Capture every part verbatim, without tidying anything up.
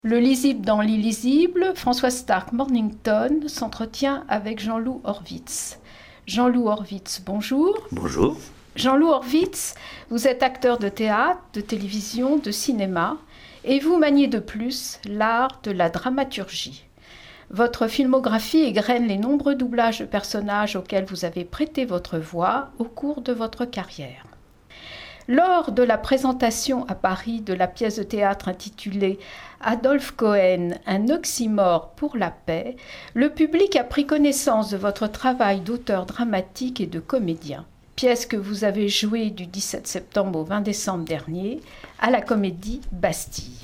Le lisible dans l'illisible, Françoise Stark-Mornington s'entretient avec Jean-Loup Horwitz. Jean-Loup Horwitz, bonjour. Bonjour. Jean-Loup Horwitz, vous êtes acteur de théâtre, de télévision, de cinéma, et vous maniez de plus l'art de la dramaturgie. Votre filmographie égrène les nombreux doublages de personnages auxquels vous avez prêté votre voix au cours de votre carrière. Lors de la présentation à Paris de la pièce de théâtre intitulée « Adolphe Cohen, un oxymore pour la paix », le public a pris connaissance de votre travail d'auteur dramatique et de comédien. Pièce que vous avez jouée du dix-sept septembre au vingt décembre dernier à la Comédie Bastille.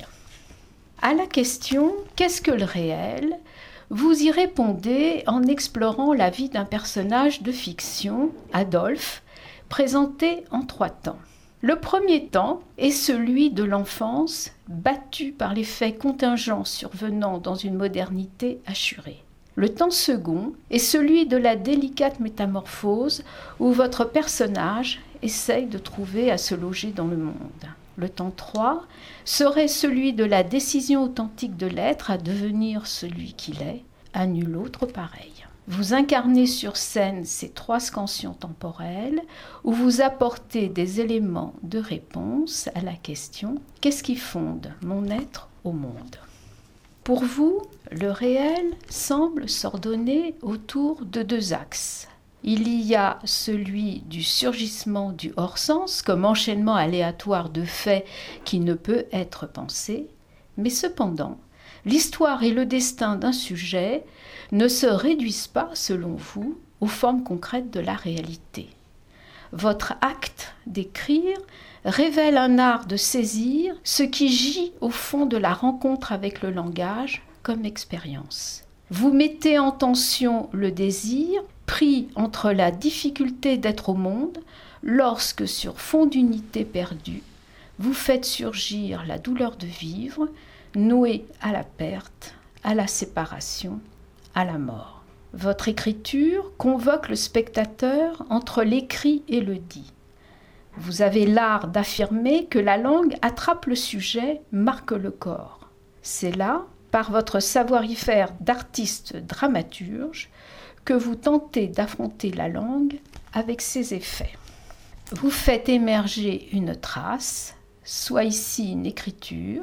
À la question « Qu'est-ce que le réel ?», vous y répondez en explorant la vie d'un personnage de fiction, Adolphe, présenté en trois temps. Le premier temps est celui de l'enfance, battu par les faits contingents survenant dans une modernité assurée. Le temps second est celui de la délicate métamorphose où votre personnage essaye de trouver à se loger dans le monde. Le temps trois serait celui de la décision authentique de l'être à devenir celui qu'il est, à nul autre pareil. Vous incarnez sur scène ces trois scansions temporelles où vous apportez des éléments de réponse à la question « Qu'est-ce qui fonde mon être au monde ?» Pour vous, le réel semble s'ordonner autour de deux axes. Il y a celui du surgissement du hors-sens comme enchaînement aléatoire de faits qui ne peut être pensé, mais cependant, l'histoire et le destin d'un sujet ne se réduisent pas, selon vous, aux formes concrètes de la réalité. Votre acte d'écrire révèle un art de saisir ce qui gît au fond de la rencontre avec le langage comme expérience. Vous mettez en tension le désir, pris entre la difficulté d'être au monde, lorsque sur fond d'unité perdue, vous faites surgir la douleur de vivre, nouée à la perte, à la séparation, à la mort. Votre écriture convoque le spectateur entre l'écrit et le dit. Vous avez l'art d'affirmer que la langue attrape le sujet, marque le corps. C'est là, par votre savoir-y-faire d'artiste dramaturge, que vous tentez d'affronter la langue avec ses effets. Vous faites émerger une trace, soit ici une écriture,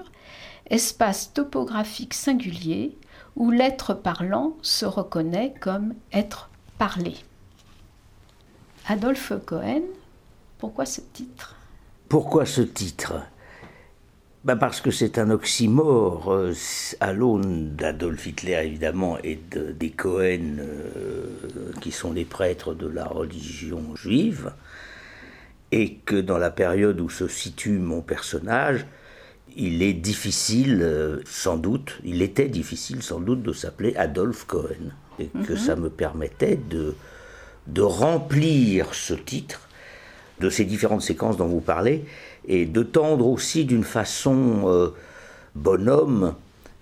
espace topographique singulier où l'être parlant se reconnaît comme être parlé. Adolphe Cohen, pourquoi ce titre ? Pourquoi ce titre ? Ben parce que c'est un oxymore euh, à l'aune d'Adolf Hitler évidemment et de, des Cohen euh, qui sont les prêtres de la religion juive, et que dans la période où se situe mon personnage, il est difficile, euh, sans doute, il était difficile sans doute de s'appeler Adolphe Cohen, et que mm-hmm. ça me permettait de, de remplir ce titre de ces différentes séquences dont vous parlez, et de tendre aussi d'une façon euh, bonhomme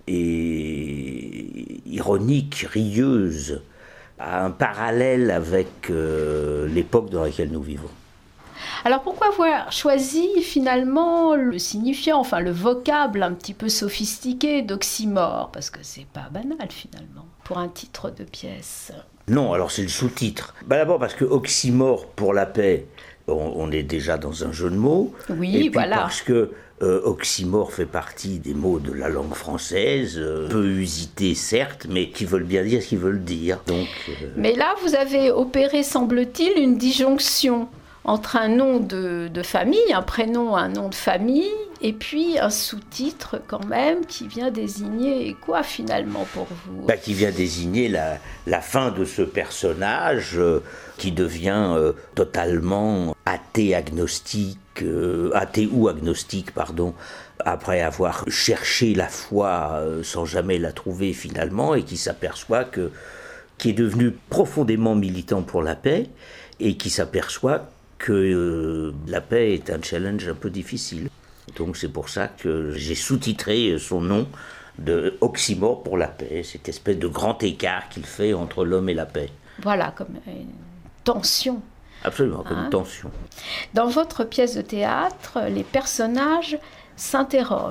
et ironique, rieuse, à un parallèle avec euh, l'époque dans laquelle nous vivons. Alors pourquoi avoir choisi finalement le signifiant, enfin le vocable un petit peu sophistiqué d'oxymore ? Parce que c'est pas banal finalement pour un titre de pièce. Non, alors c'est le sous-titre. Ben d'abord parce que oxymore pour la paix, on, on est déjà dans un jeu de mots. Oui, et puis voilà. Parce que euh, oxymore fait partie des mots de la langue française, euh, peu usités certes, mais qui veulent bien dire ce qu'ils veulent dire. Donc, euh... Mais là, vous avez opéré, semble-t-il, une disjonction entre un nom de, de famille, un prénom, un nom de famille, et puis un sous-titre quand même qui vient désigner quoi finalement pour vous ? Bah, qui vient désigner la, la fin de ce personnage euh, qui devient euh, totalement athée, agnostique, euh, athée ou agnostique, pardon, après avoir cherché la foi euh, sans jamais la trouver finalement, et qui s'aperçoit que, qui est devenu profondément militant pour la paix, et qui s'aperçoit que euh, la paix est un challenge un peu difficile. Donc c'est pour ça que j'ai sous-titré son nom de oxymore pour la paix, cette espèce de grand écart qu'il fait entre l'homme et la paix. Voilà, comme une tension. Absolument, comme hein une tension. Dans votre pièce de théâtre, les personnages s'interrogent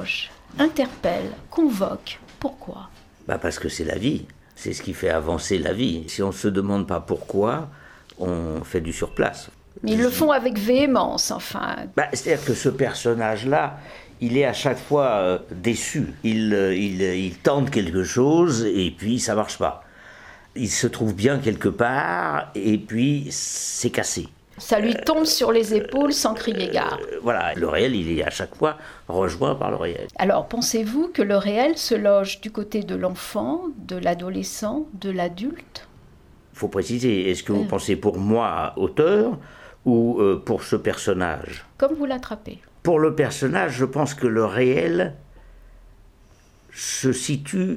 interpelle, convoque. Pourquoi ? Bah parce que c'est la vie, c'est ce qui fait avancer la vie. Si on ne se demande pas pourquoi, on fait du surplace. Mais ils le font avec véhémence, enfin. Bah, c'est-à-dire que ce personnage-là, il est à chaque fois euh, déçu. Il, euh, il, il tente quelque chose et puis ça ne marche pas. Il se trouve bien quelque part et puis c'est cassé. Ça lui tombe sur les épaules sans crier gare. Euh, voilà, le réel, il est à chaque fois rejoint par le réel. Alors, pensez-vous que le réel se loge du côté de l'enfant, de l'adolescent, de l'adulte ? Il faut préciser, est-ce que vous mmh. pensez pour moi, auteur, ou euh, pour ce personnage ? Comme vous l'attrapez. Pour le personnage, je pense que le réel se situe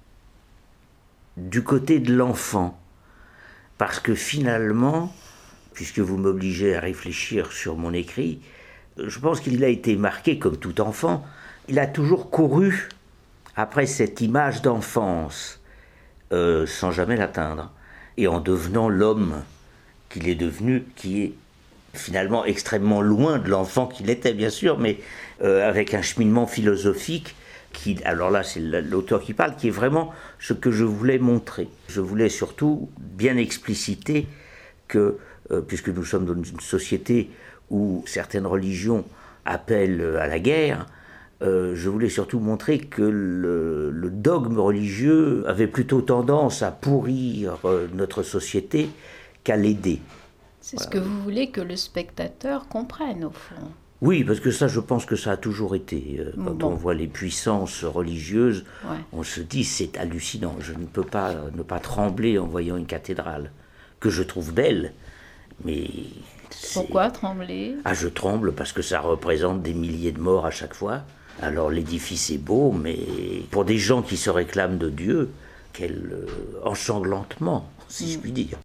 du côté de l'enfant. Parce que finalement, puisque vous m'obligez à réfléchir sur mon écrit, je pense qu'il a été marqué comme tout enfant. Il a toujours couru après cette image d'enfance, euh, sans jamais l'atteindre. Et en devenant l'homme qu'il est devenu, qui est finalement extrêmement loin de l'enfant qu'il était, bien sûr, mais euh, avec un cheminement philosophique qui, alors là, c'est l'auteur qui parle, qui est vraiment ce que je voulais montrer. Je voulais surtout bien expliciter que, euh, puisque nous sommes dans une société où certaines religions appellent à la guerre, euh, je voulais surtout montrer que le, le dogme religieux avait plutôt tendance à pourrir euh, notre société qu'à l'aider. C'est voilà. Ce que vous voulez que le spectateur comprenne, au fond. Oui, parce que ça, je pense que ça a toujours été. Euh, quand bon. on voit les puissances religieuses, ouais. on se dit, c'est hallucinant. Je ne peux pas euh, ne pas trembler en voyant une cathédrale, que je trouve belle, mais... Pourquoi trembler ? Ah, je tremble parce que ça représente des milliers de morts à chaque fois. Alors l'édifice est beau, mais pour des gens qui se réclament de Dieu, quel euh, ensanglantement, si mmh. je puis dire.